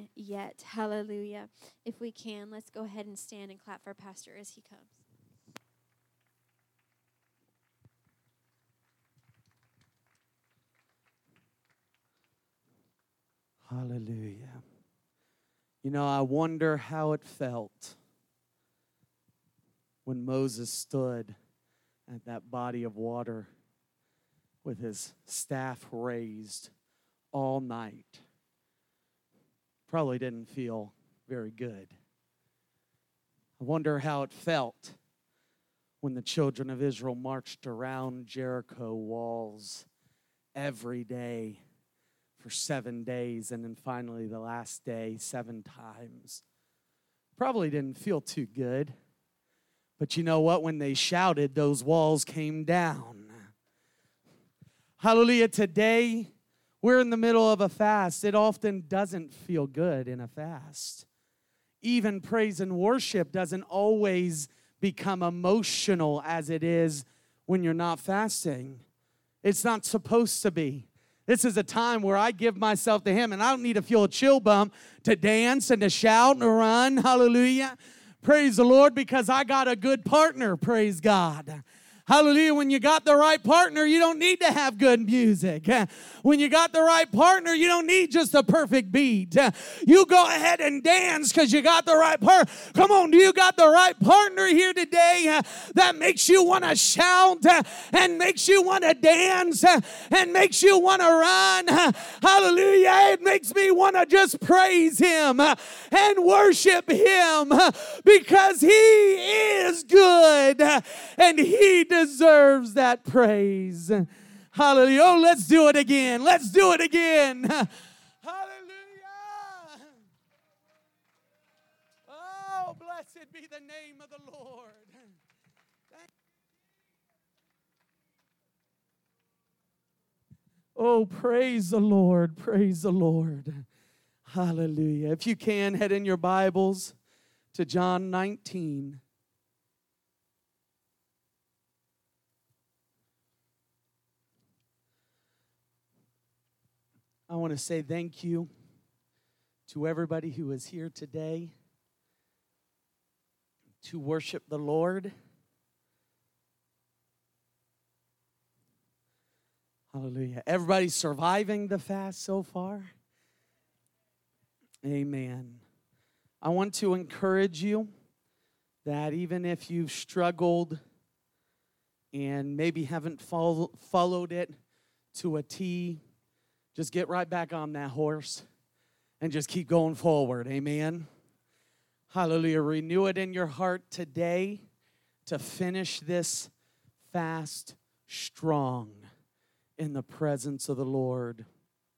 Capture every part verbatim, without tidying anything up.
done yet. Hallelujah. If we can, let's go ahead and stand and clap for Pastor as he comes. Hallelujah. You know, I wonder how it felt when Moses stood at that body of water with his staff raised all night. Probably didn't feel very good. I wonder how it felt when the children of Israel marched around Jericho walls every day for seven days, and then finally the last day, seven times. Probably didn't feel too good. But you know what? When they shouted, those walls came down. Hallelujah. Today, we're in the middle of a fast. It often doesn't feel good in a fast. Even praise and worship doesn't always become emotional as it is when you're not fasting. It's not supposed to be. This is a time where I give myself to Him, and I don't need to feel a chill bump to dance and to shout and to run. Hallelujah. Praise the Lord, because I got a good partner. Praise God. Hallelujah. When you got the right partner, you don't need to have good music. When you got the right partner, you don't need just a perfect beat. You go ahead and dance because you got the right partner. Come on, do you got the right partner here today that makes you want to shout and makes you want to dance and makes you want to run? Hallelujah. It makes me want to just praise Him and worship Him because He is good and He deserves that praise. Hallelujah. Oh, let's do it again. Let's do it again. Hallelujah. Oh, blessed be the name of the Lord. Thank Oh, praise the Lord. Praise the Lord. Hallelujah. If you can, head in your Bibles to John nineteen. I want to say thank you to everybody who is here today to worship the Lord. Hallelujah. Everybody surviving the fast so far? Amen. I want to encourage you that even if you've struggled and maybe haven't follow, followed it to a T, just get right back on that horse and just keep going forward. Amen. Hallelujah. Renew it in your heart today to finish this fast strong in the presence of the Lord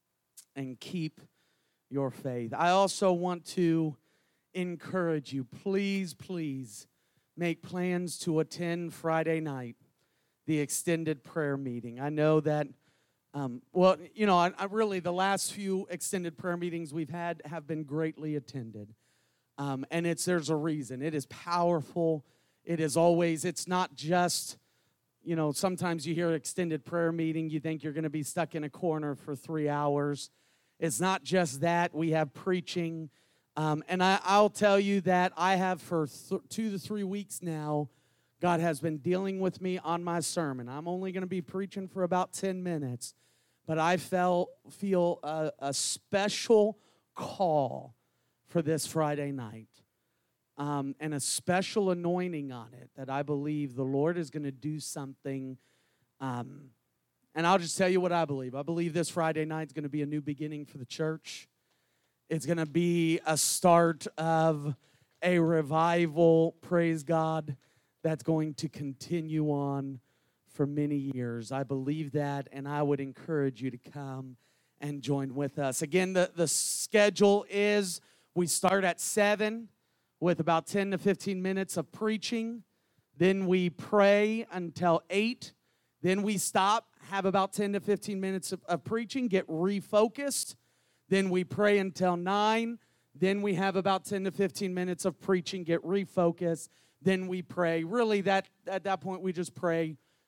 and keep your faith. I also want to encourage you, please, please make plans to attend Friday night, the extended prayer meeting. I know that Um, well, you know, I, I really, the last few extended prayer meetings we've had have been greatly attended. Um, and it's there's a reason. It is powerful. It is always, it's not just, you know, sometimes you hear extended prayer meeting, you think you're going to be stuck in a corner for three hours. It's not just that. We have preaching. Um, and I, I'll tell you that I have for th- two to three weeks now, God has been dealing with me on my sermon. I'm only going to be preaching for about ten minutes. But I felt, feel a, a special call for this Friday night um, and a special anointing on it that I believe the Lord is going to do something. Um, and I'll just tell you what I believe. I believe this Friday night is going to be a new beginning for the church. It's going to be a start of a revival, praise God, that's going to continue on for many years. I believe that, and I would encourage you to come and join with us. Again, the, the schedule is we start at seven with about ten to fifteen minutes of preaching. Then we pray until eight. Then we stop, have about ten to fifteen minutes of, of preaching, get refocused. Then we pray until nine. Then we have about ten to fifteen minutes of preaching, get refocused. Then we pray. Really, that at that point, we just pray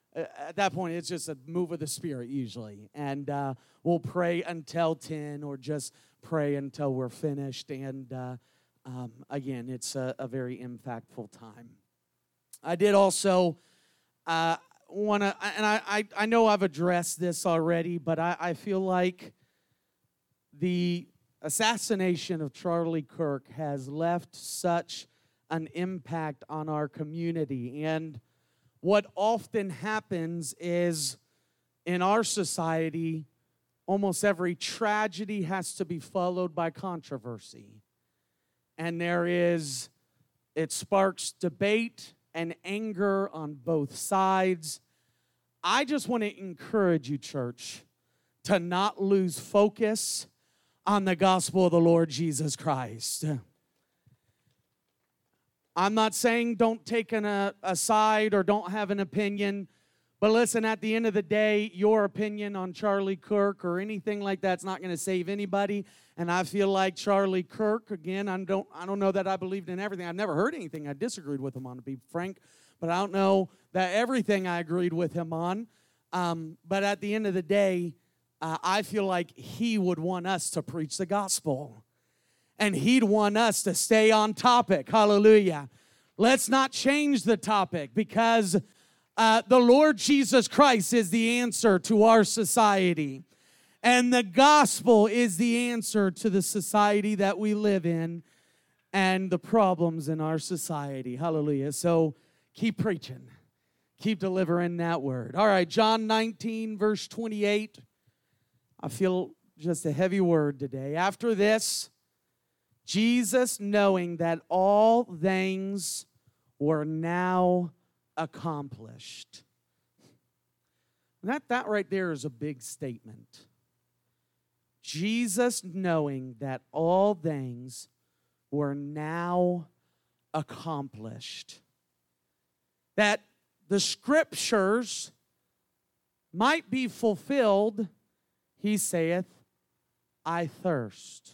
uh, at that point, it's just a move of the Spirit usually. And uh, we'll pray until ten or just pray until we're finished. And uh, um, again, it's a, a very impactful time. I did also uh, want to, and I, I, I know I've addressed this already, but I, I feel like the assassination of Charlie Kirk has left such an impact on our community. And what often happens is in our society, almost every tragedy has to be followed by controversy. And there is, it sparks debate and anger on both sides. I just want to encourage you, church, to not lose focus on the gospel of the Lord Jesus Christ. I'm not saying don't take an, a, a side or don't have an opinion, but listen, at the end of the day, your opinion on Charlie Kirk or anything like that's not going to save anybody. And I feel like Charlie Kirk, again, I don't, I don't know that I believed in everything. I've never heard anything I disagreed with him on, to be frank, but I don't know that everything I agreed with him on. Um, but at the end of the day, uh, I feel like he would want us to preach the gospel. And he'd want us to stay on topic. Hallelujah. Let's not change the topic because uh, the Lord Jesus Christ is the answer to our society. And the gospel is the answer to the society that we live in and the problems in our society. Hallelujah. So keep preaching. Keep delivering that word. All right, John nineteen, verse twenty-eight. I feel just a heavy word today. After this, Jesus, knowing that all things were now accomplished. That, that right there is a big statement. Jesus, knowing that all things were now accomplished. That the scriptures might be fulfilled, he saith, I thirst.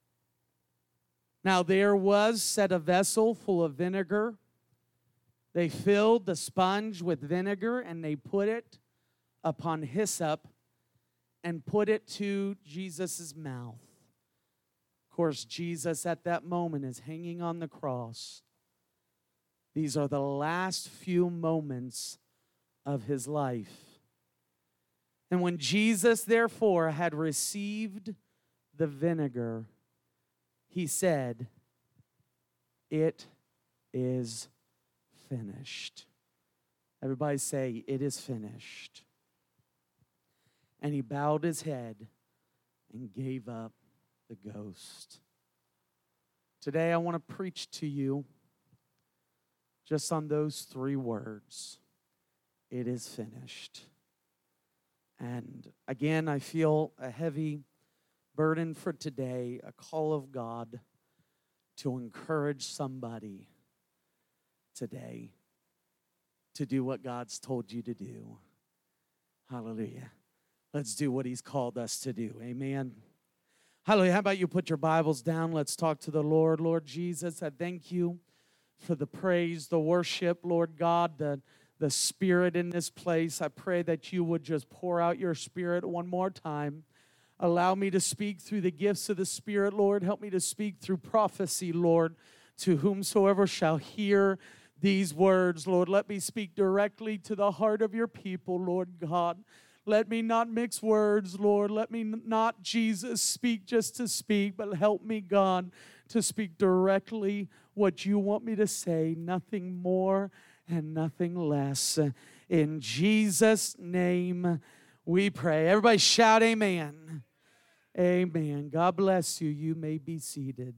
Now there was set a vessel full of vinegar. They filled the sponge with vinegar, and they put it upon hyssop and put it to Jesus' mouth. Of course, Jesus at that moment is hanging on the cross. These are the last few moments of his life. And when Jesus, therefore, had received the vinegar, he said, it is finished. Everybody say, it is finished. And he bowed his head and gave up the ghost. Today I want to preach to you just on those three words. It is finished. And again, I feel a heavy burden for today, a call of God to encourage somebody today to do what God's told you to do. Hallelujah. Let's do what he's called us to do. Amen. Hallelujah. How about you put your Bibles down? Let's talk to the Lord. Lord Jesus, I thank you for the praise, the worship, Lord God, the, the Spirit in this place. I pray that you would just pour out your Spirit one more time. Allow me to speak through the gifts of the Spirit, Lord. Help me to speak through prophecy, Lord, to whomsoever shall hear these words, Lord. Let me speak directly to the heart of your people, Lord God. Let me not mix words, Lord. Let me not, Jesus, speak just to speak, but help me, God, to speak directly what you want me to say, nothing more and nothing less. In Jesus' name we pray. Everybody shout amen. Amen. God bless you. You may be seated.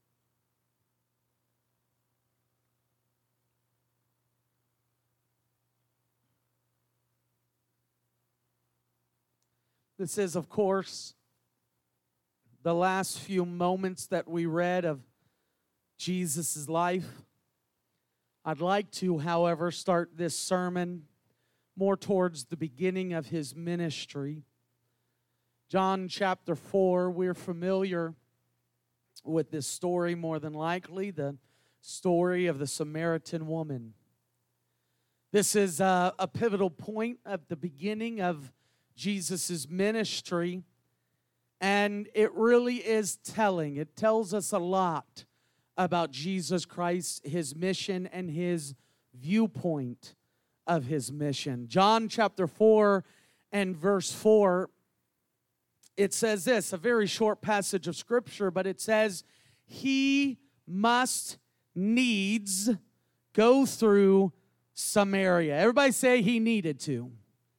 This is, of course, the last few moments that we read of Jesus' life. I'd like to, however, start this sermon more towards the beginning of his ministry. John chapter four, we're familiar with this story more than likely, the story of the Samaritan woman. This is a, a pivotal point at the beginning of Jesus' ministry, and it really is telling. It tells us a lot about Jesus Christ, his mission, and his viewpoint of his mission. John chapter four and verse four, it says this, a very short passage of Scripture, but it says, he must needs go through Samaria. Everybody say he needed to.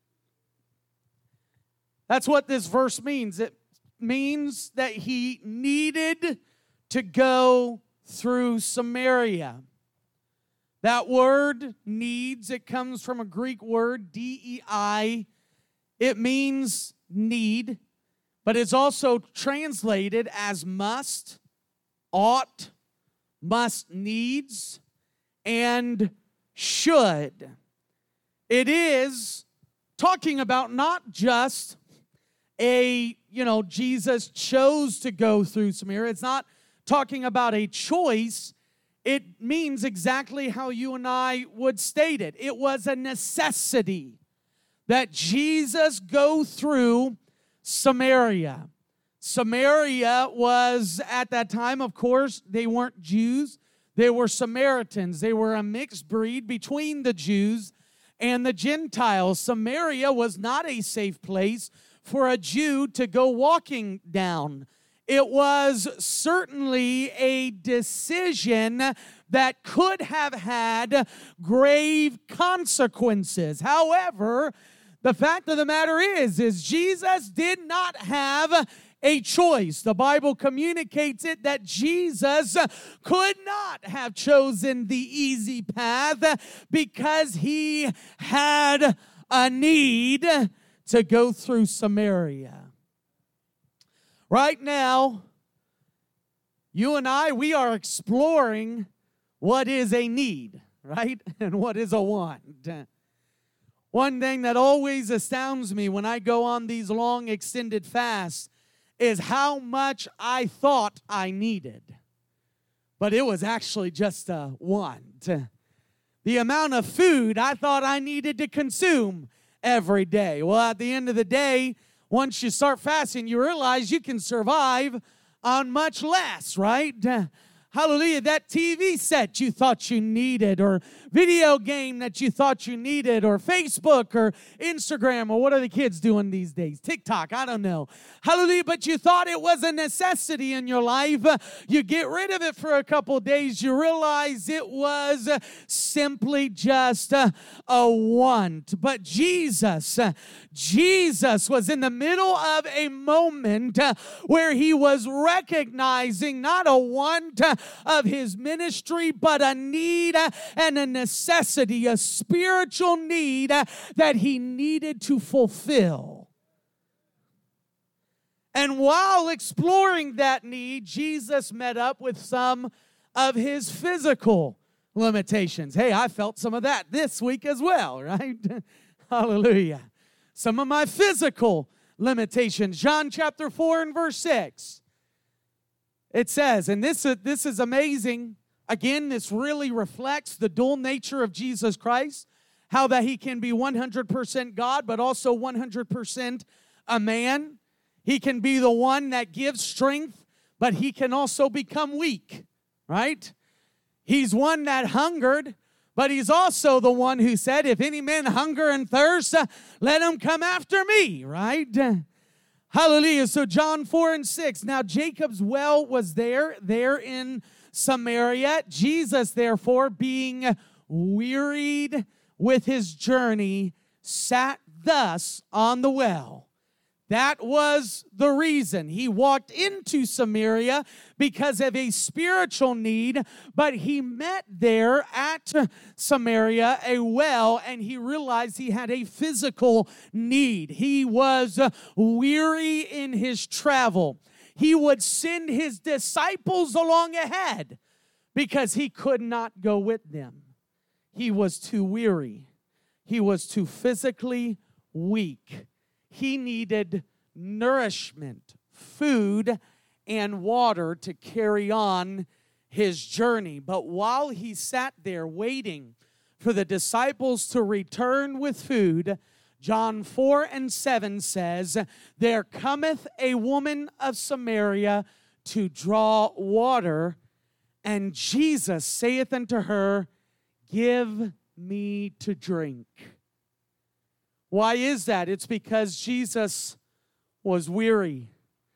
That's what this verse means. It means that he needed to go through Samaria. That word needs, it comes from a Greek word, D E I. It means need, but it's also translated as must, ought, must needs, and should. It is talking about not just a, you know, Jesus chose to go through Samaria. It's not talking about a choice. It means exactly how you and I would state it. It was a necessity that Jesus go through Samaria. Samaria was, at that time, of course, they weren't Jews. They were Samaritans. They were a mixed breed between the Jews and the Gentiles. Samaria was not a safe place for a Jew to go walking down. It was certainly a decision that could have had grave consequences. However, the fact of the matter is, is Jesus did not have a choice. The Bible communicates it that Jesus could not have chosen the easy path because he had a need to go through Samaria. Right now, you and I, we are exploring what is a need, right? And what is a want. One thing that always astounds me when I go on these long extended fasts is how much I thought I needed. But it was actually just a want. The amount of food I thought I needed to consume every day. Well, at the end of the day, once you start fasting, you realize you can survive on much less, right? Hallelujah. That T V set you thought you needed, or video game that you thought you needed, or Facebook or Instagram, or what are the kids doing these days? TikTok, I don't know. Hallelujah. But you thought it was a necessity in your life. You get rid of it for a couple of days. You realize it was simply just a want. But Jesus, Jesus was in the middle of a moment where he was recognizing not a want of his ministry, but a need and a necessity, a spiritual need that he needed to fulfill. And while exploring that need, Jesus met up with some of his physical limitations. Hey, I felt some of that this week as well, right? Hallelujah. Some of my physical limitations. John chapter four and verse six. It says, and this, uh, this is amazing. Again, this really reflects the dual nature of Jesus Christ, how that he can be one hundred percent God, but also one hundred percent a man. He can be the one that gives strength, but he can also become weak, right? He's one that hungered, but he's also the one who said, if any man hunger and thirst, uh, let him come after me, right? Hallelujah. So John four and six. Now Jacob's well was there, there in Samaria. Jesus, therefore, being wearied with his journey, sat thus on the well. That was the reason. He walked into Samaria because of a spiritual need, but he met there at Samaria a well, and he realized he had a physical need. He was weary in his travel. He would send his disciples along ahead because he could not go with them. He was too weary. He was too physically weak. He needed nourishment, food, and water to carry on his journey. But while he sat there waiting for the disciples to return with food, John four and seven says, there cometh a woman of Samaria to draw water, and Jesus saith unto her, give me to drink. Why is that? It's because Jesus was weary.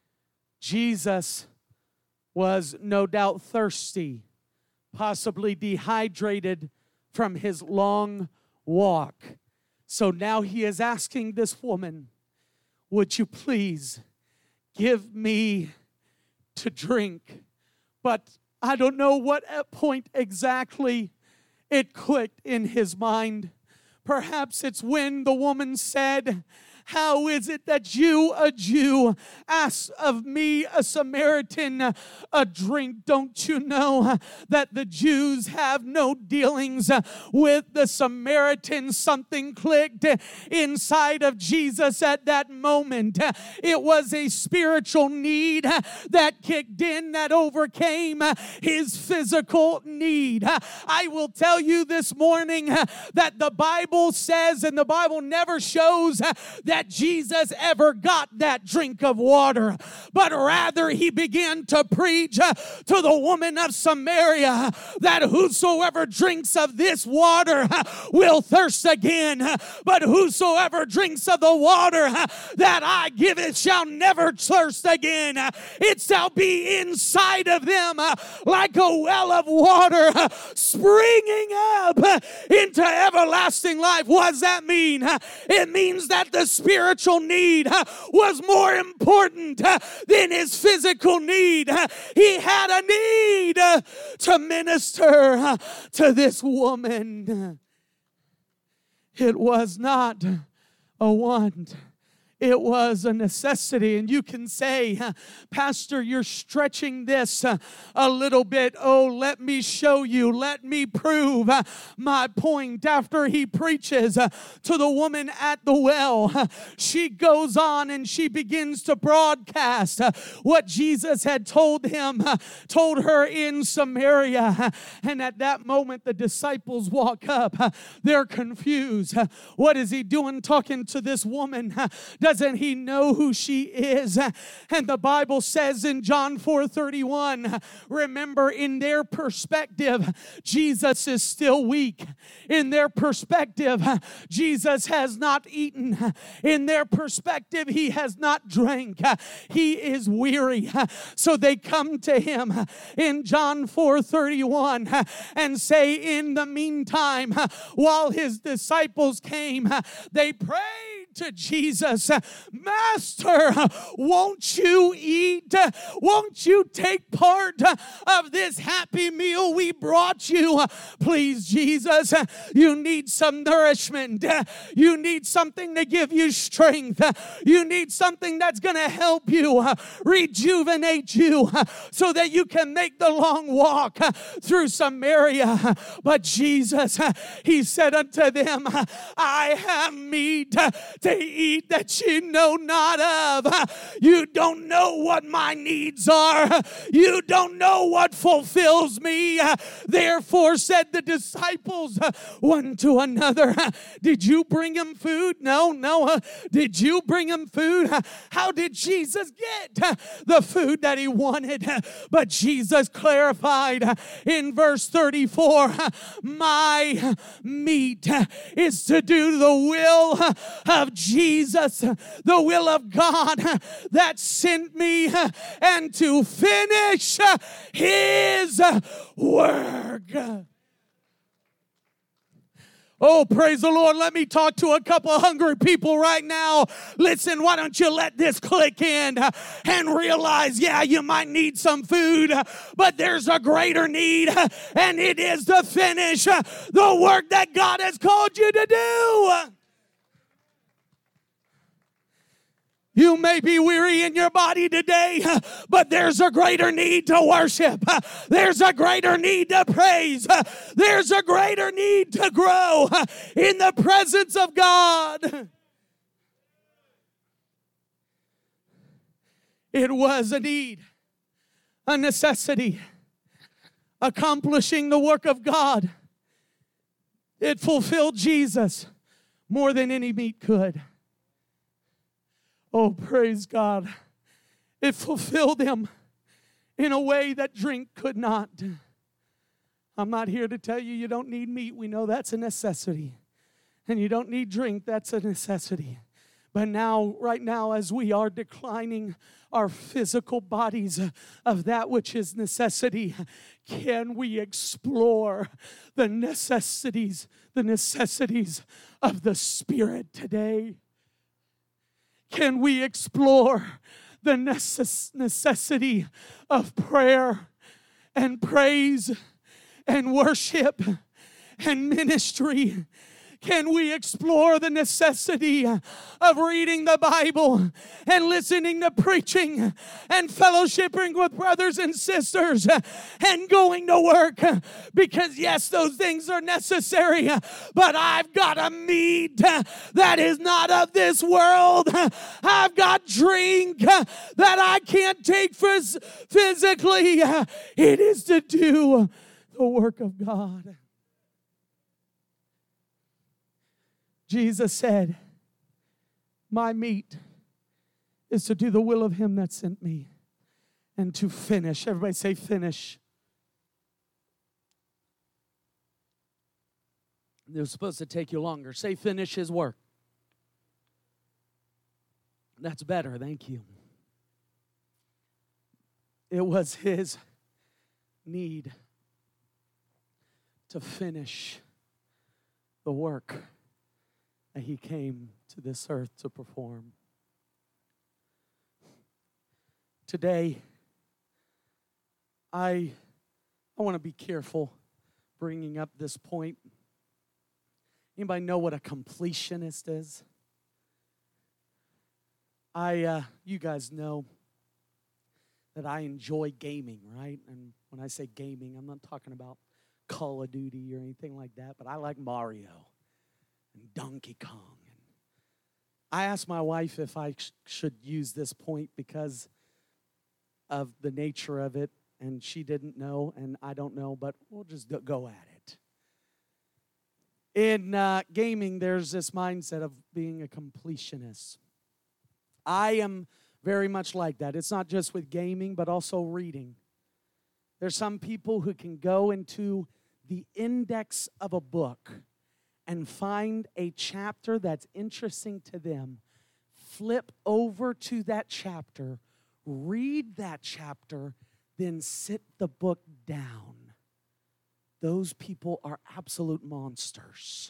Jesus was no doubt thirsty, possibly dehydrated from his long walk. So now he is asking this woman, would you please give me to drink? But I don't know what point exactly it clicked in his mind. Perhaps it's when the woman said, how is it that you, a Jew, ask of me, a Samaritan, a drink? Don't you know that the Jews have no dealings with the Samaritans? Something clicked inside of Jesus at that moment. It was a spiritual need that kicked in, that overcame his physical need. I will tell you this morning that the Bible says, and the Bible never shows that that Jesus ever got that drink of water, but rather he began to preach uh, to the woman of Samaria that whosoever drinks of this water uh, will thirst again, uh, but whosoever drinks of the water uh, that I give it shall never thirst again. Uh, it shall be inside of them uh, like a well of water uh, springing up uh, into everlasting life. What does that mean? Uh, it means that the spiritual need uh, was more important uh, than his physical need. Uh, he had a need uh, to minister uh, to this woman. It was not a want. It was a necessity. And you can say, Pastor, you're stretching this uh, a little bit. Oh, let me show you. Let me prove uh, my point. After he preaches uh, to the woman at the well, uh, she goes on and she begins to broadcast uh, what Jesus had told him, uh, told her in Samaria. And at that moment, the disciples walk up. Uh, they're confused. Uh, what is he doing talking to this woman? Uh, Doesn't he know who she is? And the Bible says in John four thirty-one, remember, in their perspective, Jesus is still weak. In their perspective, Jesus has not eaten. In their perspective, he has not drank. He is weary. So they come to him in John four thirty-one and say, in the meantime, while his disciples came, they prayed to Jesus, Master, won't you eat? Won't you take part of this happy meal we brought you? Please, Jesus, you need some nourishment. You need something to give you strength. You need something that's going to help you, rejuvenate you, so that you can make the long walk through Samaria. But Jesus, he said unto them, I have meat to eat that you know not of. You don't know what my needs are. You don't know what fulfills me. Therefore said the disciples one to another, did you bring him food? No, no. Did you bring him food? How did Jesus get the food that he wanted? But Jesus clarified in verse thirty-four, my meat is to do the will of Jesus, the will of God that sent me, and to finish his work. Oh, praise the Lord. Let me talk to a couple of hungry people right now. Listen, why don't you let this click in and realize, yeah, you might need some food, but there's a greater need, and it is to finish the work that God has called you to do. You may be weary in your body today, but there's a greater need to worship. There's a greater need to praise. There's a greater need to grow in the presence of God. It was a need, a necessity, accomplishing the work of God. It fulfilled Jesus more than any meat could. Oh, praise God. It fulfilled him in a way that drink could not. I'm not here to tell you you don't need meat. We know that's a necessity. And you don't need drink. That's a necessity. But now, right now, as we are declining our physical bodies of that which is necessity, can we explore the necessities, the necessities of the Spirit today? Can we explore the necess- necessity of prayer and praise and worship and ministry? Can we explore the necessity of reading the Bible and listening to preaching and fellowshipping with brothers and sisters and going to work? Because yes, those things are necessary, but I've got a meat that is not of this world. I've got drink that I can't take phys- physically. It is to do the work of God. Jesus said, my meat is to do the will of him that sent me and to finish. Everybody say finish. It was supposed to take you longer. Say finish his work. That's better, thank you. It was his need to finish the work that he came to this earth to perform. Today, I, I want to be careful bringing up this point. Anybody know what a completionist is? I, uh, you guys know that I enjoy gaming, right? And when I say gaming, I'm not talking about Call of Duty or anything like that, but I like Mario and Donkey Kong. And I asked my wife if I sh- should use this point because of the nature of it, and she didn't know, and I don't know, but we'll just go at it. In uh, gaming, there's this mindset of being a completionist. I am very much like that. It's not just with gaming, but also reading. There's some people who can go into the index of a book and find a chapter that's interesting to them, flip over to that chapter, read that chapter, then sit the book down. Those people are absolute monsters.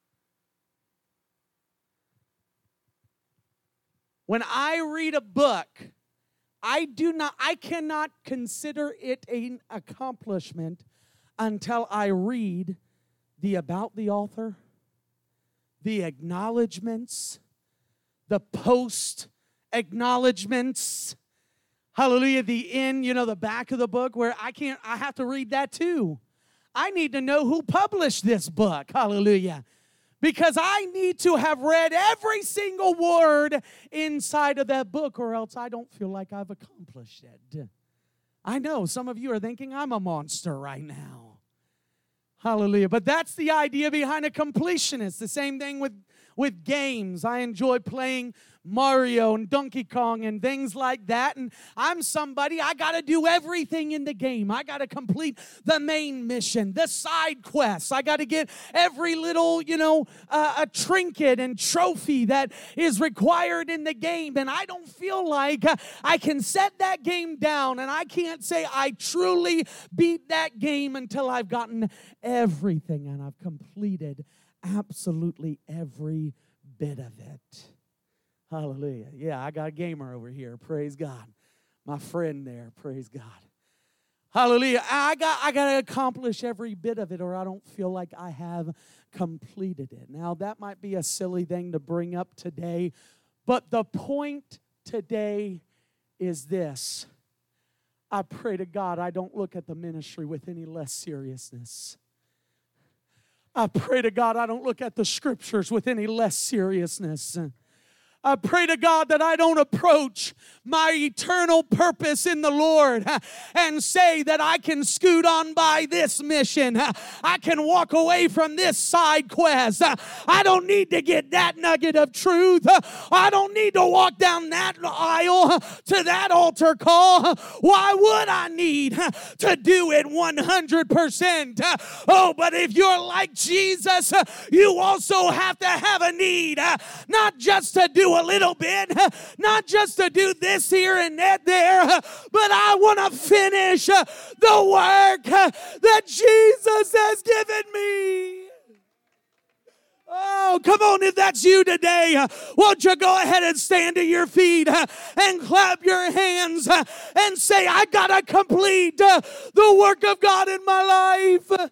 When I read a book, I do not, I cannot consider it an accomplishment until I read the about the author, the acknowledgments, the post acknowledgments, hallelujah, the in, you know, the back of the book where I can't, I have to read that too. I need to know who published this book, hallelujah, because I need to have read every single word inside of that book or else I don't feel like I've accomplished it. I know some of you are thinking I'm a monster right now. Hallelujah. But that's the idea behind a completionist. The same thing with, with games. I enjoy playing Mario and Donkey Kong and things like that. And I'm somebody, I got to do everything in the game. I got to complete the main mission, the side quests. I got to get every little, you know, uh, a trinket and trophy that is required in the game. And I don't feel like uh, I can set that game down and I can't say I truly beat that game until I've gotten everything and I've completed absolutely every bit of it. Hallelujah. Yeah, I got a gamer over here. Praise God. My friend there. Praise God. Hallelujah. I got I got to accomplish every bit of it or I don't feel like I have completed it. Now, that might be a silly thing to bring up today, but the point today is this. I pray to God I don't look at the ministry with any less seriousness. I pray to God I don't look at the scriptures with any less seriousness. I pray to God that I don't approach my eternal purpose in the Lord and say that I can scoot on by this mission. I can walk away from this side quest. I don't need to get that nugget of truth. I don't need to walk down that aisle to that altar call. Why would I need to do it one hundred percent? Oh, but if you're like Jesus, you also have to have a need, not just to do a little bit, not just to do this here and that there, but I want to finish the work that Jesus has given me. Oh, come on, if that's you today, won't you go ahead and stand to your feet and clap your hands and say, I got to complete the work of God in my life.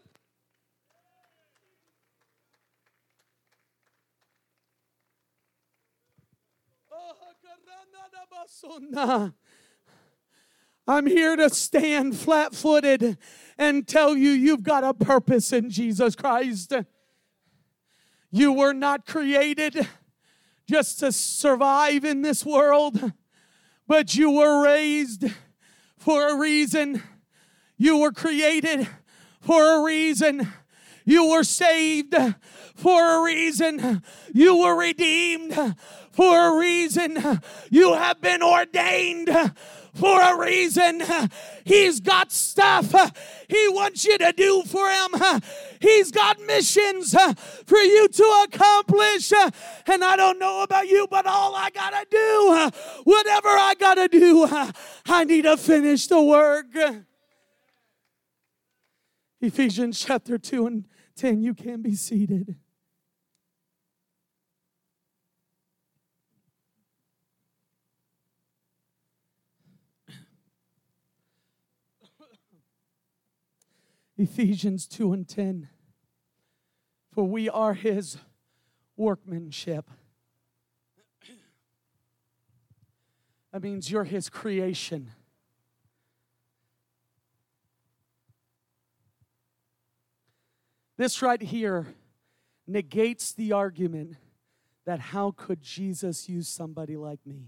I'm here to stand flat-footed and tell you you've got a purpose in Jesus Christ. You were not created just to survive in this world, but you were raised for a reason. You were created for a reason. You were saved for a reason. You were redeemed for a reason. You have been ordained for a reason. He's got stuff He wants you to do for Him. He's got missions for you to accomplish. And I don't know about you, but all I got to do, whatever I got to do, I need to finish the work. Ephesians chapter two and ten, you can be seated. Ephesians two and ten. For we are His workmanship. That means you're His creation. This right here negates the argument that how could Jesus use somebody like me?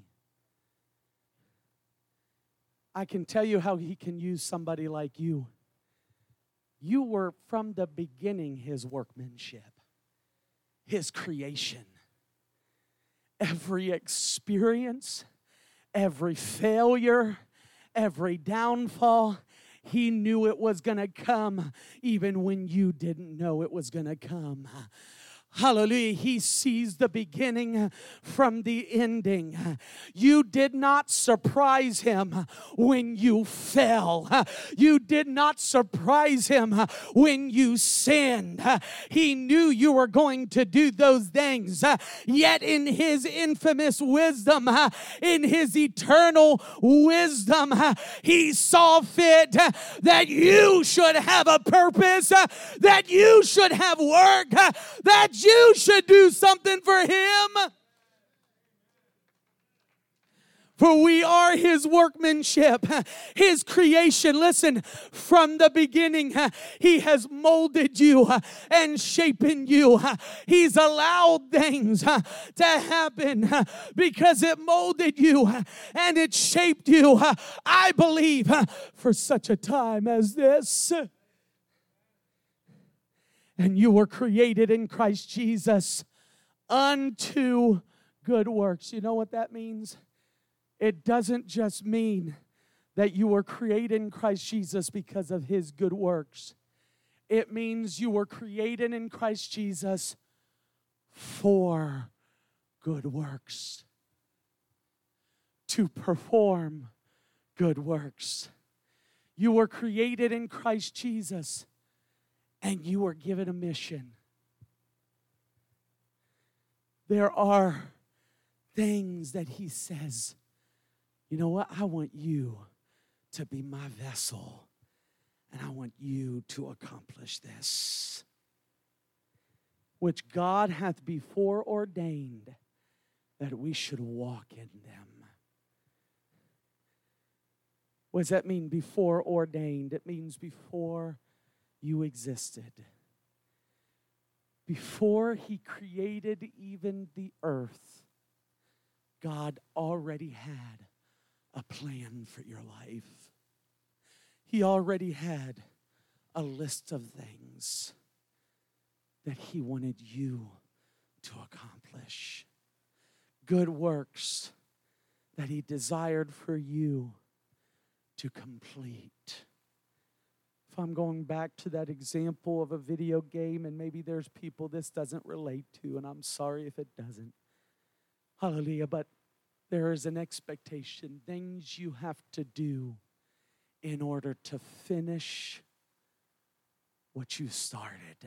I can tell you how He can use somebody like you. You were from the beginning His workmanship, His creation. Every experience, every failure, every downfall, He knew it was going to come even when you didn't know it was going to come. Hallelujah. He sees the beginning from the ending. You did not surprise Him when you fell. You did not surprise Him when you sinned. He knew you were going to do those things. Yet in His infamous wisdom, in His eternal wisdom, He saw fit that you should have a purpose, that you should have work, that you should do something for Him. For we are His workmanship, His creation. Listen, from the beginning, He has molded you and shapen you. He's allowed things to happen because it molded you and it shaped you, I believe, for such a time as this. And you were created in Christ Jesus unto good works. You know what that means? It doesn't just mean that you were created in Christ Jesus because of His good works. It means you were created in Christ Jesus for good works. To perform good works. You were created in Christ Jesus. And you are given a mission. There are things that He says, you know what? I want you to be my vessel. And I want you to accomplish this. Which God hath before ordained that we should walk in them. What does that mean, before ordained? It means before you existed. Before He created even the earth, God already had a plan for your life. He already had a list of things that He wanted you to accomplish. Good works that He desired for you to complete. If I'm going back to that example of a video game, and maybe there's people this doesn't relate to, and I'm sorry if it doesn't. Hallelujah. But there is an expectation, things you have to do in order to finish what you started.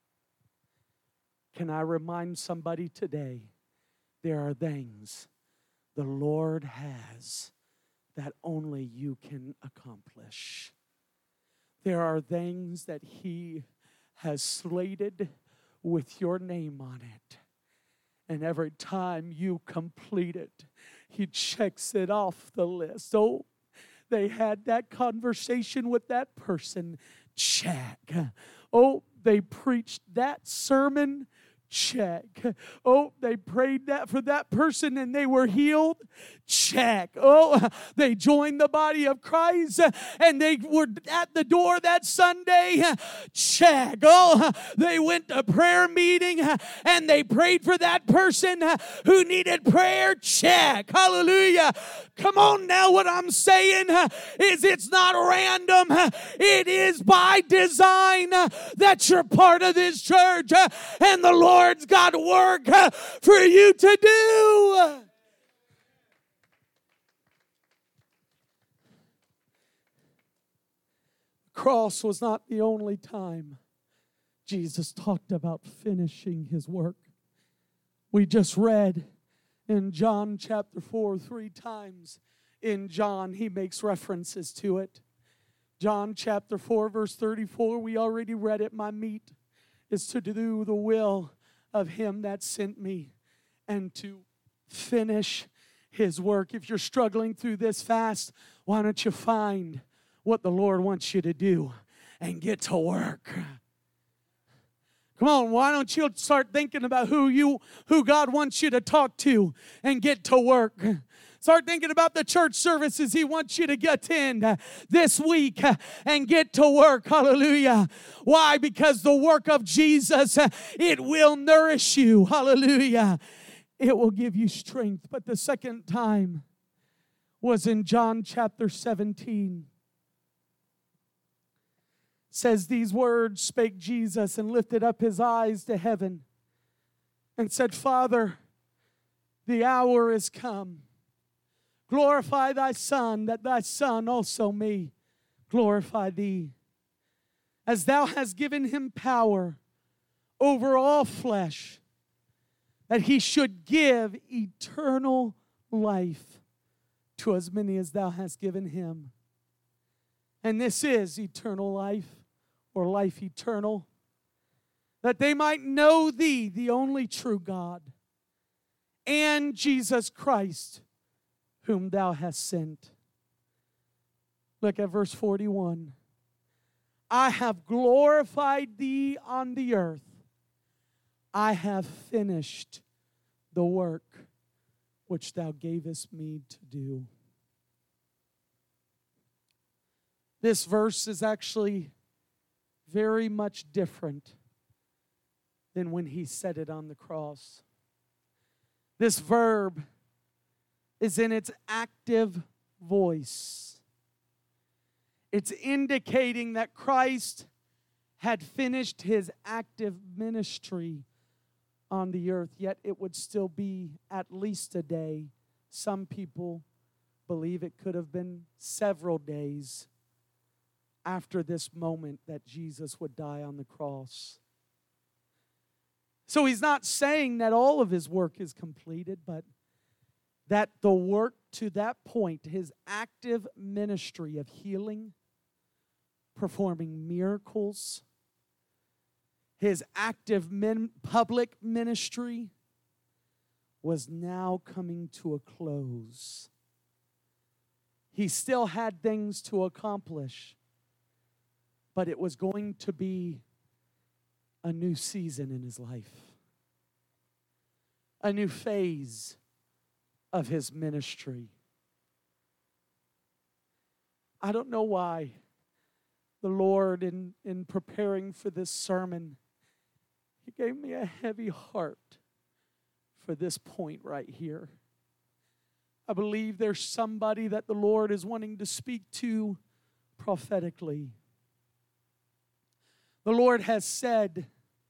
Can I remind somebody today, there are things the Lord has that only you can accomplish. There are things that He has slated with your name on it. And every time you complete it, He checks it off the list. Oh, they had that conversation with that person. Check. Oh, they preached that sermon. Check. Oh, they prayed that for that person and they were healed. Check. Oh, they joined the body of Christ and they were at the door that Sunday. Check. Oh, they went to prayer meeting and they prayed for that person who needed prayer. Check. Hallelujah. Come on now, what I'm saying is it's not random. It is by design that you're part of this church and the Lord Lord's got work for you to do. The cross was not the only time Jesus talked about finishing His work. We just read in John chapter four, three times in John, He makes references to it. John chapter four, verse thirty-four, we already read it. My meat is to do the will of Him that sent me and to finish His work. If you're struggling through this fast, why don't you find what the Lord wants you to do and get to work? Come on, why don't you start thinking about who you, who God wants you to talk to and get to work? Start thinking about the church services He wants you to attend this week and get to work. Hallelujah. Why? Because the work of Jesus, it will nourish you. Hallelujah. It will give you strength. But the second time was in John chapter seventeen. It says, these words spake Jesus and lifted up His eyes to heaven and said, Father, the hour is come. Glorify Thy Son, that Thy Son also may glorify Thee. As Thou hast given Him power over all flesh, that He should give eternal life to as many as Thou hast given Him. And this is eternal life, or life eternal, that they might know Thee, the only true God, and Jesus Christ, whom Thou hast sent. Look at verse forty-one. I have glorified Thee on the earth. I have finished the work which Thou gavest me to do. This verse is actually very much different than when He said it on the cross. This verb is in its active voice. It's indicating that Christ had finished His active ministry on the earth, yet it would still be at least a day. Some people believe it could have been several days after this moment that Jesus would die on the cross. So He's not saying that all of His work is completed, but that the work to that point, His active ministry of healing, performing miracles, His active min- public ministry was now coming to a close. He still had things to accomplish, but it was going to be a new season in His life, a new phase of his ministry. I don't know why the Lord, in, in preparing for this sermon, He gave me a heavy heart for this point right here. I believe there's somebody that the Lord is wanting to speak to prophetically. The Lord has said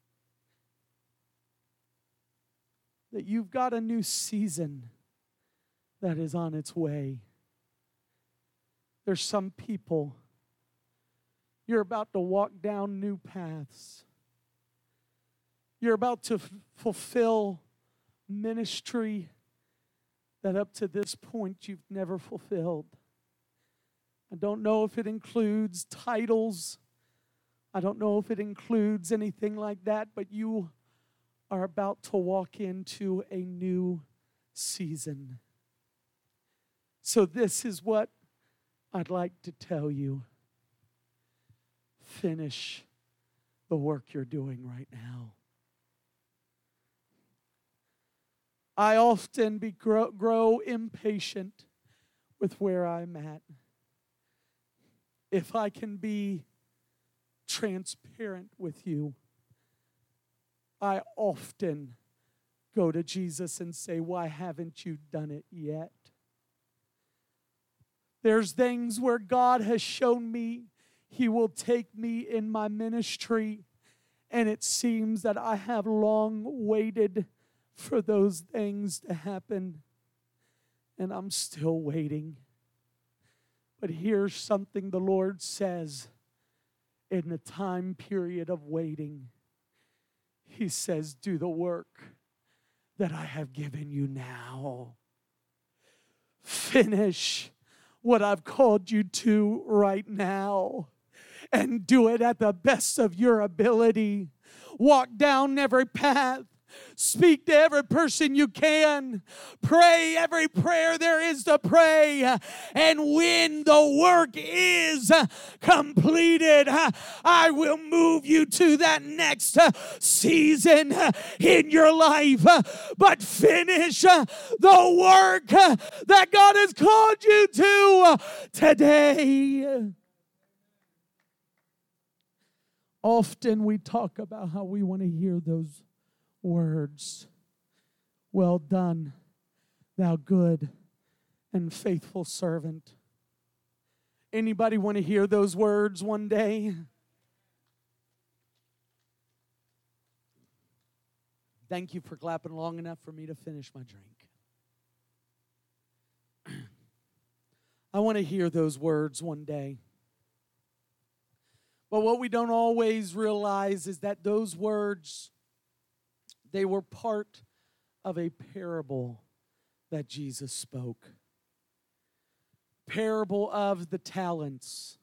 that you've got a new season that is on its way. There's some people, you're about to walk down new paths. You're about to f- fulfill ministry that up to this point you've never fulfilled. I don't know if it includes titles. I don't know if it includes anything like that, but you are about to walk into a new season. So this is what I'd like to tell you. Finish the work you're doing right now. I often be grow, grow impatient with where I'm at. If I can be transparent with you, I often go to Jesus and say, why haven't you done it yet? There's things where God has shown me He will take me in my ministry, and it seems that I have long waited for those things to happen, and I'm still waiting. But here's something the Lord says in the time period of waiting. He says, do the work that I have given you now. Finish what I've called you to right now, and do it at the best of your ability. Walk down every path. Speak to every person you can. Pray every prayer there is to pray. And when the work is completed, I will move you to that next season in your life. But finish the work that God has called you to today. Often we talk about how we want to hear those words. Well done, thou good and faithful servant. Anybody want to hear those words one day? Thank you for clapping long enough for me to finish my drink. I want to hear those words one day. But what we don't always realize is that those words, they were part of a parable that Jesus spoke. Parable of the talents.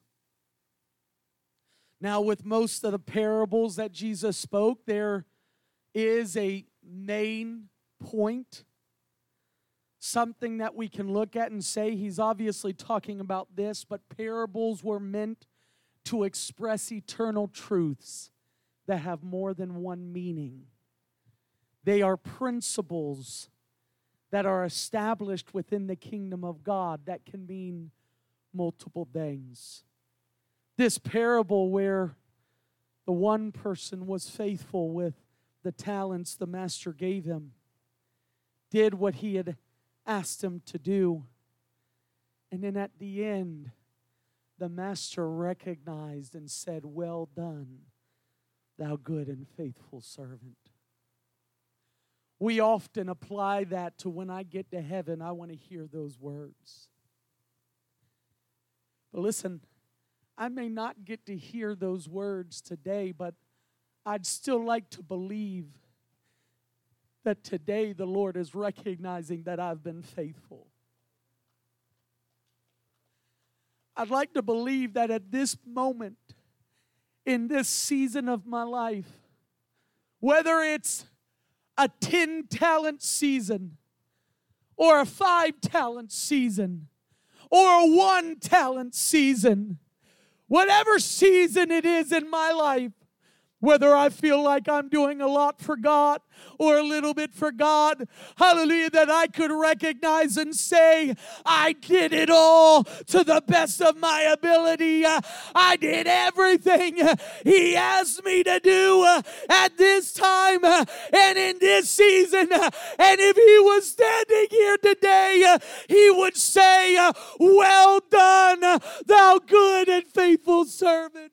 Now, with most of the parables that Jesus spoke, there is a main point. Something that we can look at and say, he's obviously talking about this, but parables were meant to express eternal truths that have more than one meaning. They are principles that are established within the kingdom of God that can mean multiple things. This parable where the one person was faithful with the talents the master gave him, did what he had asked him to do, and then at the end, the master recognized and said, well done, thou good and faithful servant. We often apply that to when I get to heaven, I want to hear those words. But listen, I may not get to hear those words today, but I'd still like to believe that today the Lord is recognizing that I've been faithful. I'd like to believe that at this moment, in this season of my life, whether it's a ten-talent season, or a five-talent season, or a one-talent season, whatever season it is in my life, Whether I feel like I'm doing a lot for God or a little bit for God, hallelujah, that I could recognize and say, I did it all to the best of my ability. Uh, I did everything He asked me to do uh, at this time uh, and in this season. Uh, and if He was standing here today, uh, He would say, uh, well done, uh, thou good and faithful servant.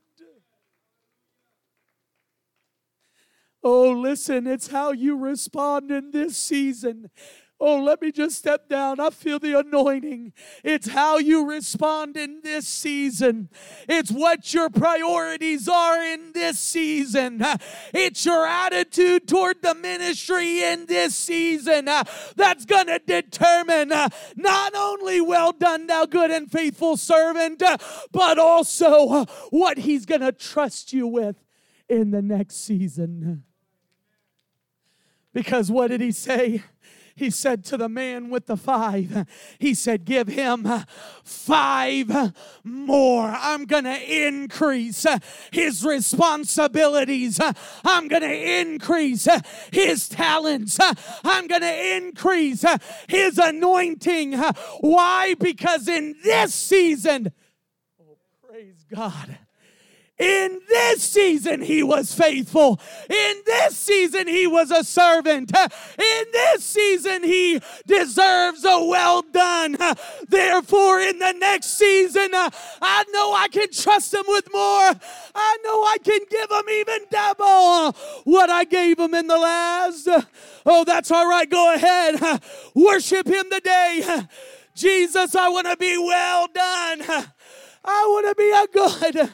Oh, listen, it's how you respond in this season. Oh, let me just step down. I feel the anointing. It's how you respond in this season. It's what your priorities are in this season. It's your attitude toward the ministry in this season that's going to determine not only well done, thou good and faithful servant, but also what He's going to trust you with in the next season. Because what did He say? He said to the man with the five, He said, give him five more. I'm going to increase his responsibilities. I'm going to increase his talents. I'm going to increase his anointing. Why? Because in this season, oh, praise God. In this season, he was faithful. In this season, he was a servant. In this season, he deserves a well done. Therefore, in the next season, I know I can trust him with more. I know I can give him even double what I gave him in the last. Oh, that's all right. Go ahead. Worship him today. Jesus, I want to be well done. I want to be a good.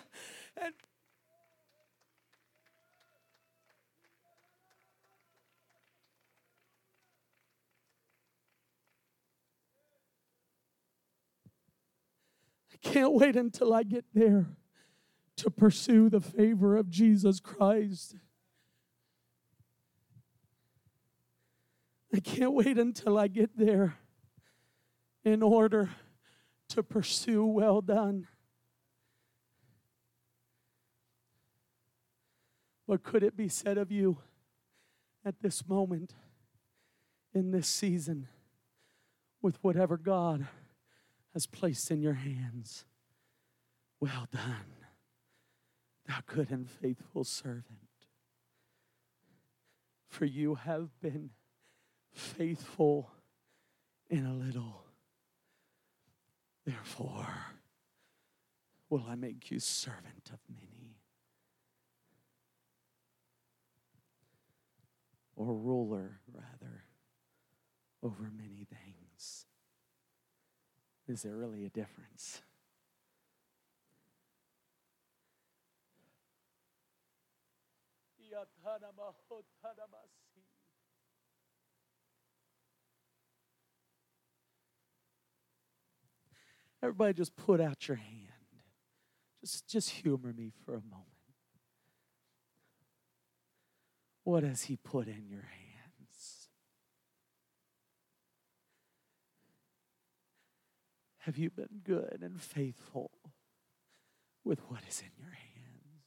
Can't wait until I get there to pursue the favor of Jesus Christ. I can't wait until I get there in order to pursue well done. What could it be said of you at this moment, in this season, with whatever God has placed in your hands? Well done, thou good and faithful servant. For you have been faithful in a little. Therefore, will I make you servant of many, or ruler, rather, over many things. Is there really a difference? Everybody just put out your hand. Just, just humor me for a moment. What has He put in your hands? Have you been good and faithful with what is in your hands?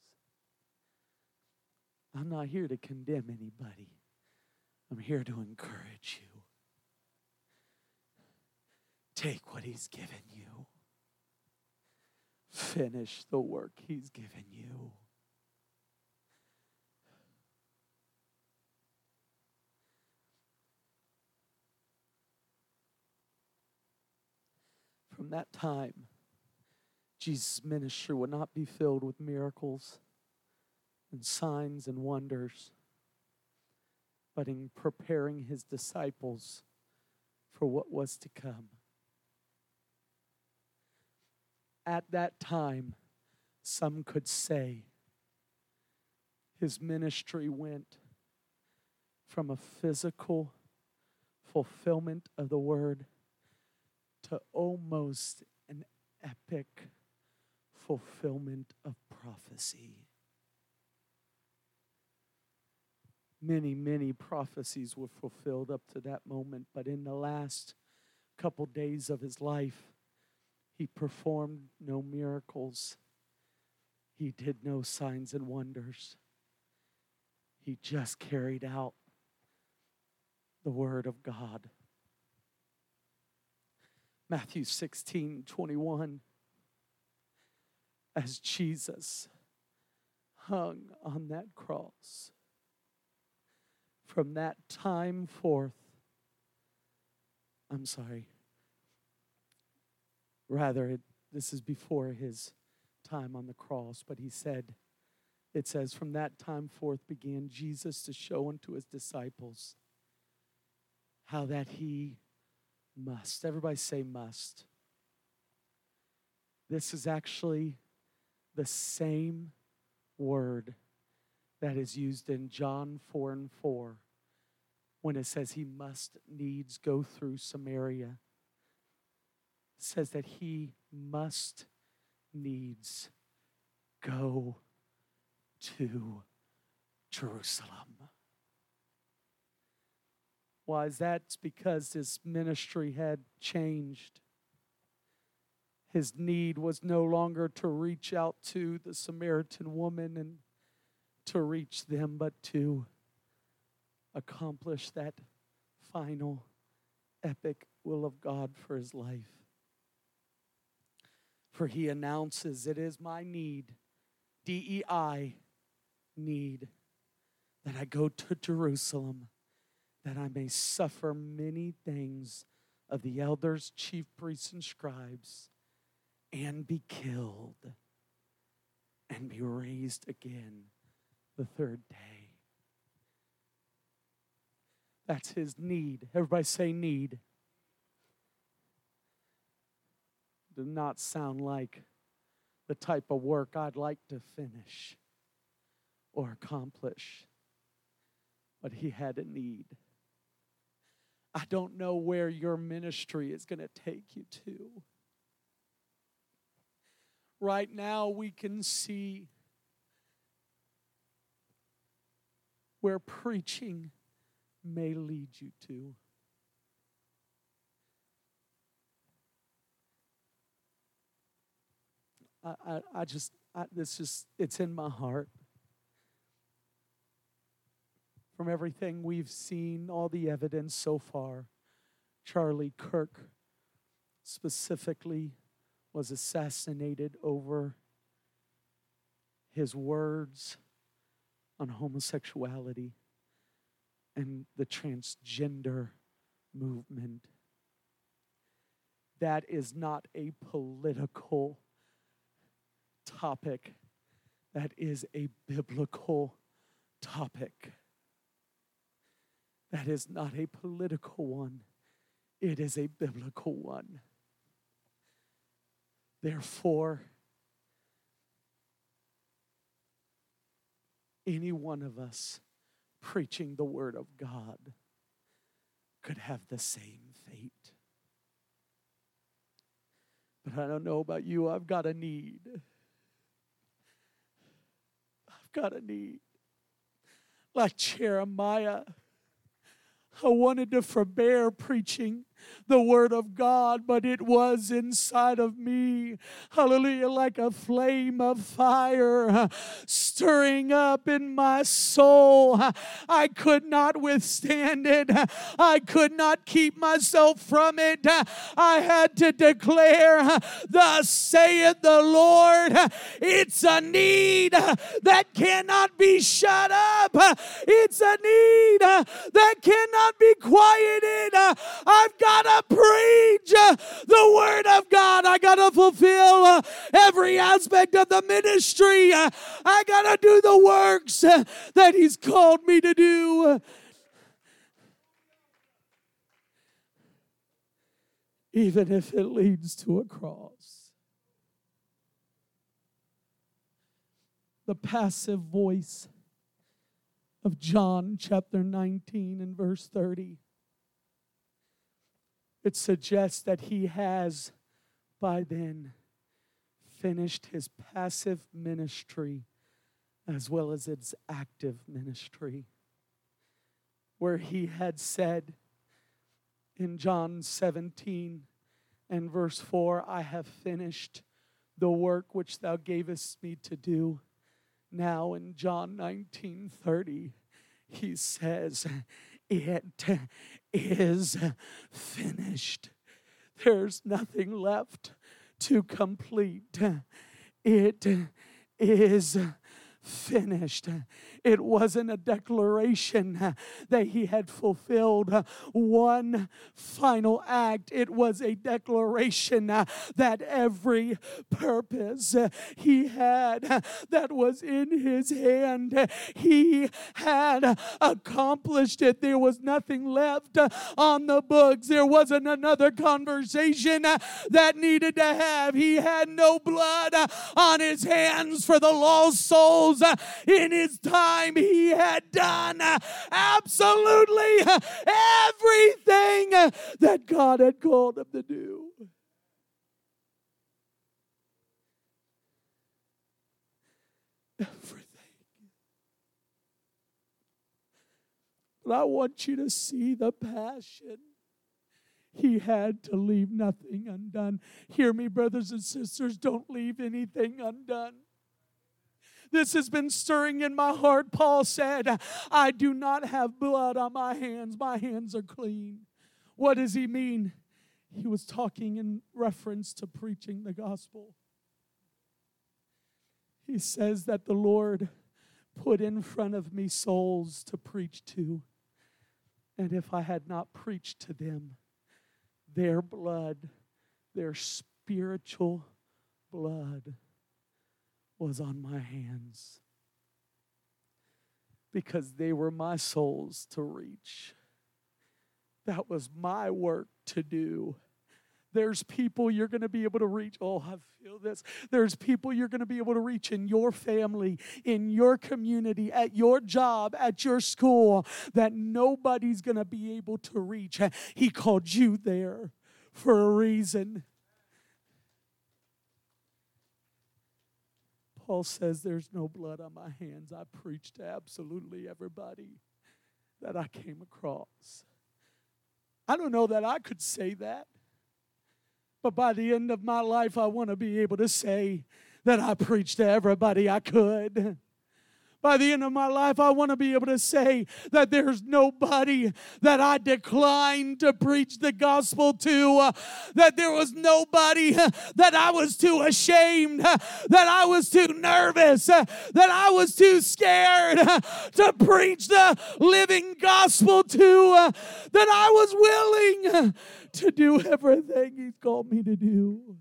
I'm not here to condemn anybody. I'm here to encourage you. Take what He's given you. Finish the work He's given you. From that time, Jesus' ministry would not be filled with miracles and signs and wonders, but in preparing His disciples for what was to come. At that time, some could say His ministry went from a physical fulfillment of the word to almost an epic fulfillment of prophecy. Many, many prophecies were fulfilled up to that moment, but in the last couple days of His life, He performed no miracles. He did no signs and wonders. He just carried out the word of God. Matthew sixteen twenty-one. As Jesus hung on that cross, from that time forth, I'm sorry, rather, it, this is before his time on the cross, but he said, it says, from that time forth began Jesus to show unto his disciples how that he must. Everybody say must. This is actually the same word that is used in John four and four when it says he must needs go through Samaria. It says that he must needs go to Jerusalem. Why is that? It's because his ministry had changed. His need was no longer to reach out to the Samaritan woman and to reach them, but to accomplish that final epic will of God for his life. For he announces, it is my need, D E I, need, that I go to Jerusalem, that I may suffer many things of the elders, chief priests, and scribes, and be killed, and be raised again the third day. That's his need. Everybody say need. Does not sound like the type of work I'd like to finish or accomplish. But he had a need. I don't know where your ministry is going to take you to. Right now we can see where preaching may lead you to. I, I, I just, I, this just, it's in my heart. From everything we've seen, all the evidence so far, Charlie Kirk specifically was assassinated over his words on homosexuality and the transgender movement. That is not a political topic. That is a biblical topic. That is not a political one. It is a biblical one. Therefore, any one of us preaching the word of God could have the same fate. But I don't know about you, I've got a need. I've got a need. Like Jeremiah, I wanted to forbear preaching the word of God, but it was inside of me, hallelujah, like a flame of fire stirring up in my soul. I could not withstand it. I could not keep myself from it. I had to declare, thus saith the Lord. It's a need that cannot be shut up. It's a need that cannot be quieted. I've got to preach the word of God. I got to fulfill every aspect of the ministry. I got to do the works that he's called me to do. Even if it leads to a cross. The passive voice of John chapter nineteen and verse thirty. It suggests that he has by then finished his passive ministry as well as his active ministry. Where he had said in John seventeen and verse four, I have finished the work which thou gavest me to do. Now in John nineteen thirty, he says, it is finished. There's nothing left to complete. It is finished. It wasn't a declaration that he had fulfilled one final act. It was a declaration that every purpose he had that was in his hand, he had accomplished it. There was nothing left on the books. There wasn't another conversation that needed to have. He had no blood on his hands for the lost souls in his time. He had done absolutely everything that God had called him to do. Everything. But I want you to see the passion. He had to leave nothing undone. Hear me, brothers and sisters, don't leave anything undone. This has been stirring in my heart. Paul said, I do not have blood on my hands. My hands are clean. What does he mean? He was talking in reference to preaching the gospel. He says that the Lord put in front of me souls to preach to. And if I had not preached to them, their blood, their spiritual blood was on my hands, because they were my souls to reach. That was my work to do. There's people you're going to be able to reach. Oh, I feel this. There's people you're going to be able to reach in your family, in your community, at your job, at your school, that nobody's going to be able to reach. He called you there for a reason. Paul says there's no blood on my hands. I preached to absolutely everybody that I came across. I don't know that I could say that. But by the end of my life, I want to be able to say that I preached to everybody I could. By the end of my life, I want to be able to say that there's nobody that I declined to preach the gospel to, uh, that there was nobody uh, that I was too ashamed, uh, that I was too nervous, uh, that I was too scared uh, to preach the living gospel to, uh, that I was willing uh, to do everything He's called me to do.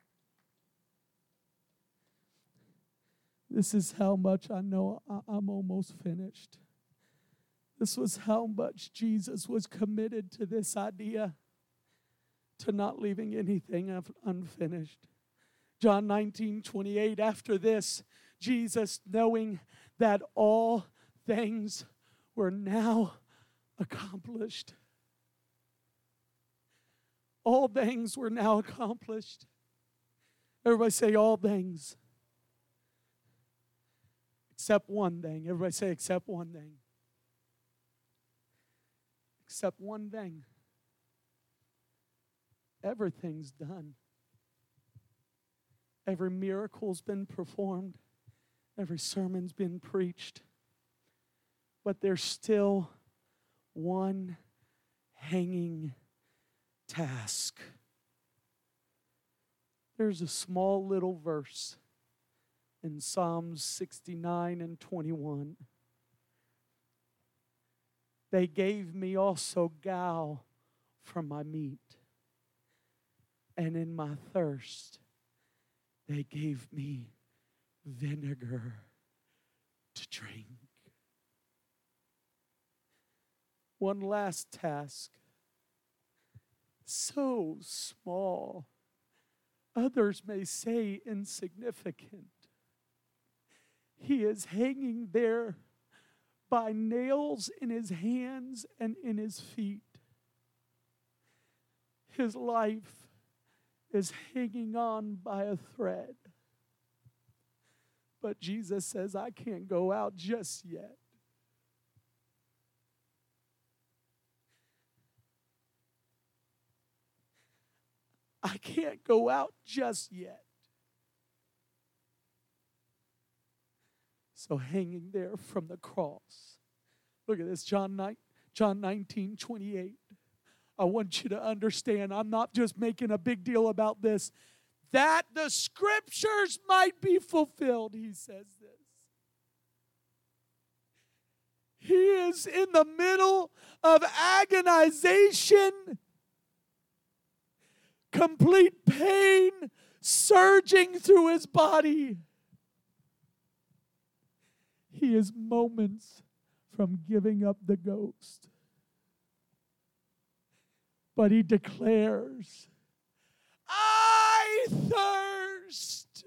This is how much I know I'm almost finished. This was how much Jesus was committed to this idea, to not leaving anything unfinished. John nineteen twenty-eight, after this, Jesus, knowing that all things were now accomplished. All things were now accomplished. Everybody say all things. Except one thing. Everybody say, except one thing. Except one thing. Everything's done. Every miracle's been performed. Every sermon's been preached. But there's still one hanging task. There's a small little verse in Psalms sixty-nine and twenty-one. They gave me also gall for my meat, and in my thirst they gave me vinegar to drink. One last task, so small, others may say insignificant. He is hanging there by nails in his hands and in his feet. His life is hanging on by a thread. But Jesus says, I can't go out just yet. I can't go out just yet. So hanging there from the cross, Look at this, John nine, John nineteen, twenty-eight. I want you to understand, I'm not just making a big deal about this. That the scriptures might be fulfilled, he says this. He is in the middle of agonization, complete pain surging through his body. He is moments from giving up the ghost. But he declares, I thirst.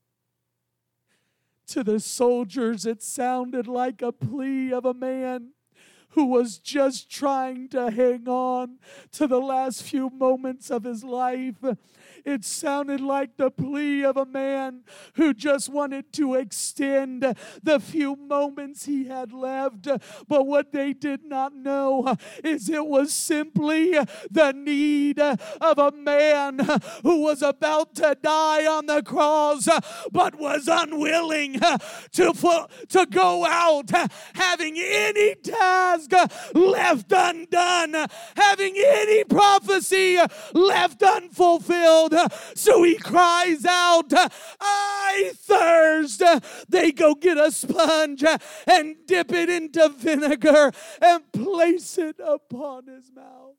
To the soldiers, it sounded like a plea of a man who was just trying to hang on to the last few moments of his life. It sounded like the plea of a man who just wanted to extend the few moments he had left. But what they did not know is it was simply the need of a man who was about to die on the cross, but was unwilling to, to go out having any task left undone, having any prophecy left unfulfilled. So he cries out, I thirst. They go get a sponge and dip it into vinegar and place it upon his mouth.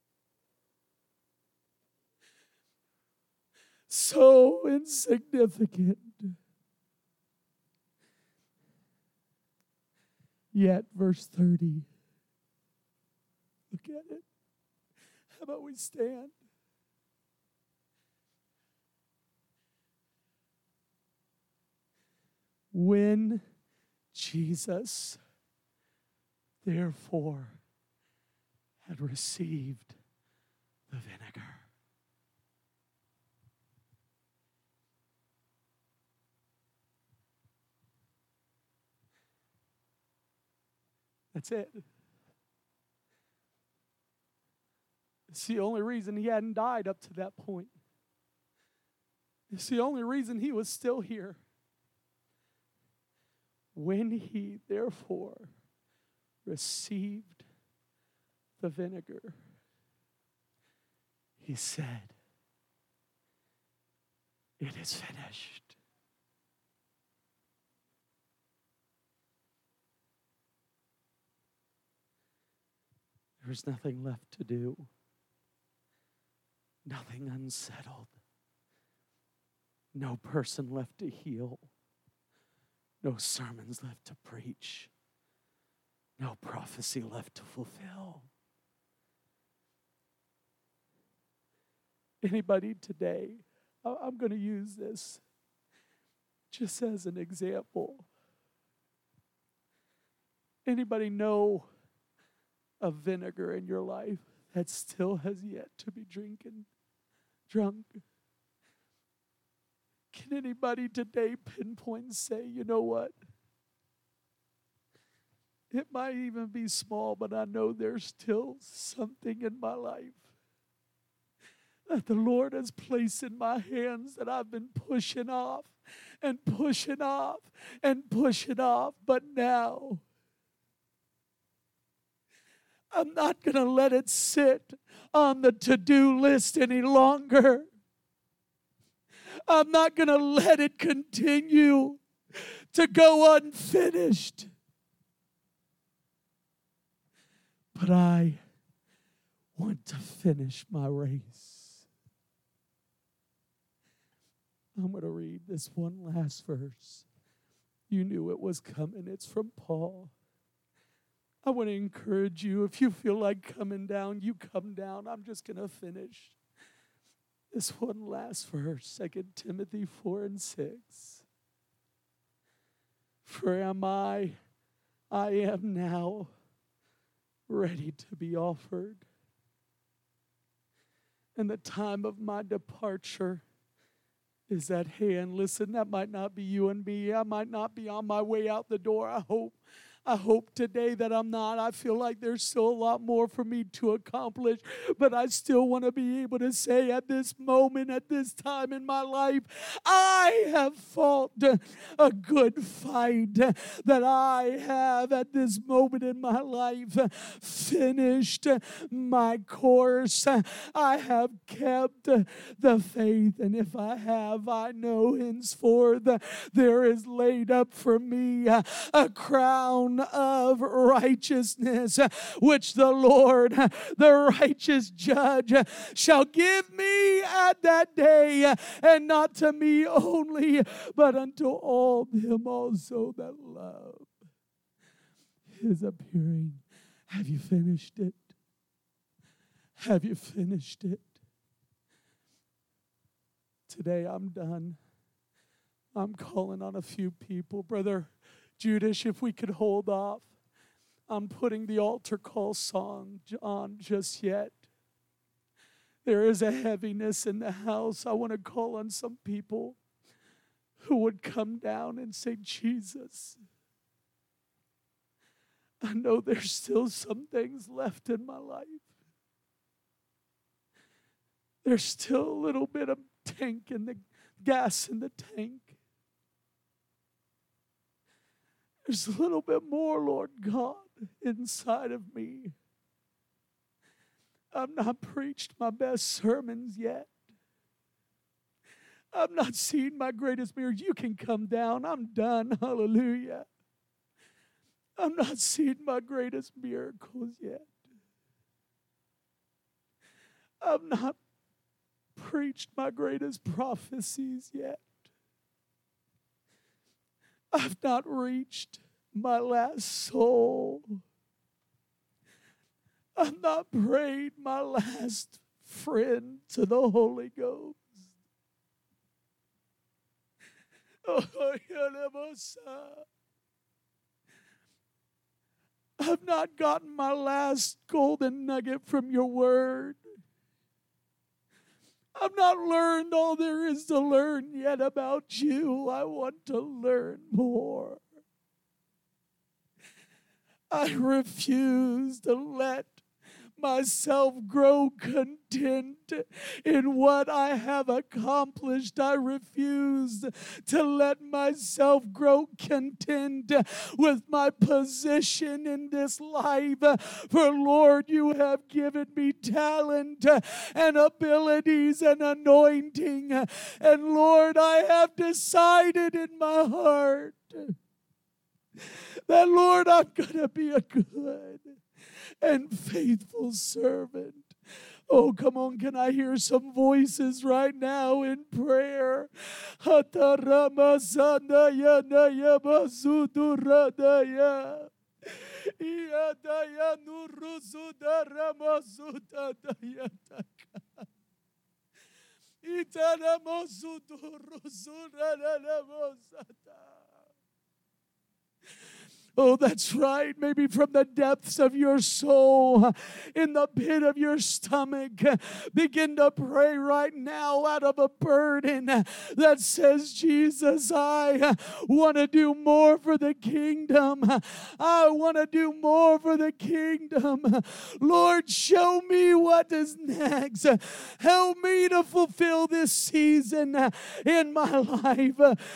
So insignificant. Yet, verse thirty. Look at it. How about we stand? When Jesus, therefore, had received the vinegar. That's it. It's the only reason he hadn't died up to that point. It's the only reason he was still here. When he, therefore, received the vinegar, he said, it is finished. There was nothing left to do, nothing unsettled, no person left to heal. No sermons left to preach. No prophecy left to fulfill. Anybody today, I'm going to use this just as an example. Anybody know of vinegar in your life that still has yet to be drinking, drunk? Can anybody today pinpoint and say, you know what? It might even be small, but I know there's still something in my life that the Lord has placed in my hands that I've been pushing off and pushing off and pushing off. But now, I'm not going to let it sit on the to-do list any longer. I'm not going to let it continue to go unfinished. But I want to finish my race. I'm going to read this one last verse. You knew it was coming. It's from Paul. I want to encourage you. If you feel like coming down, you come down. I'm just going to finish. This one last verse, Second Timothy four and six. For am I, I am now ready to be offered. And the time of my departure is at hand. Listen, that might not be you and me. I might not be on my way out the door. I hope I hope today that I'm not. I feel like there's still a lot more for me to accomplish, but I still want to be able to say at this moment, at this time in my life, I have fought a good fight, that I have at this moment in my life finished my course. I have kept the faith, and if I have, I know henceforth there is laid up for me a crown of righteousness, which the Lord, the righteous judge, shall give me at that day, and not to me only, but unto all them also that love his appearing. Have you finished it? Have you finished it? Today I'm done. I'm calling on a few people. Brother Judas, if we could hold off on putting the altar call song on just yet. There is a heaviness in the house. I want to call on some people who would come down and say, Jesus, I know there's still some things left in my life. There's still a little bit of tank in the gas in the tank. There's a little bit more, Lord God, inside of me. I've not preached my best sermons yet. I've not seen my greatest miracles. You can come down. I'm done. Hallelujah. I've not seen my greatest miracles yet. I've not preached my greatest prophecies yet. I've not reached my last soul. I've not prayed my last friend to the Holy Ghost. Oh, I've not gotten my last golden nugget from your word. I've not learned all there is to learn yet about you. I want to learn more. I refuse to let myself grow content in what I have accomplished. I refuse to let myself grow content with my position in this life. For Lord, you have given me talent and abilities and anointing. And Lord, I have decided in my heart that, Lord, I'm going to be a good and faithful servant. Oh, come on, can I hear some voices right now in prayer? Oh, that's right. Maybe from the depths of your soul, in the pit of your stomach, begin to pray right now out of a burden that says, Jesus, I want to do more for the kingdom. I want to do more for the kingdom. Lord, show me what is next. Help me to fulfill this season in my life.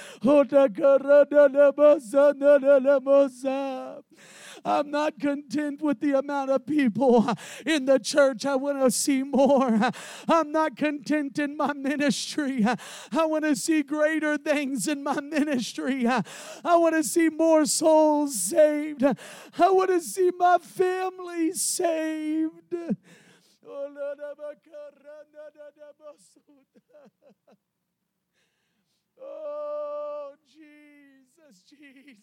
I'm not content with the amount of people in the church. I want to see more. I'm not content in my ministry. I want to see greater things in my ministry. I want to see more souls saved. I want to see my family saved. Oh, Jesus, Jesus.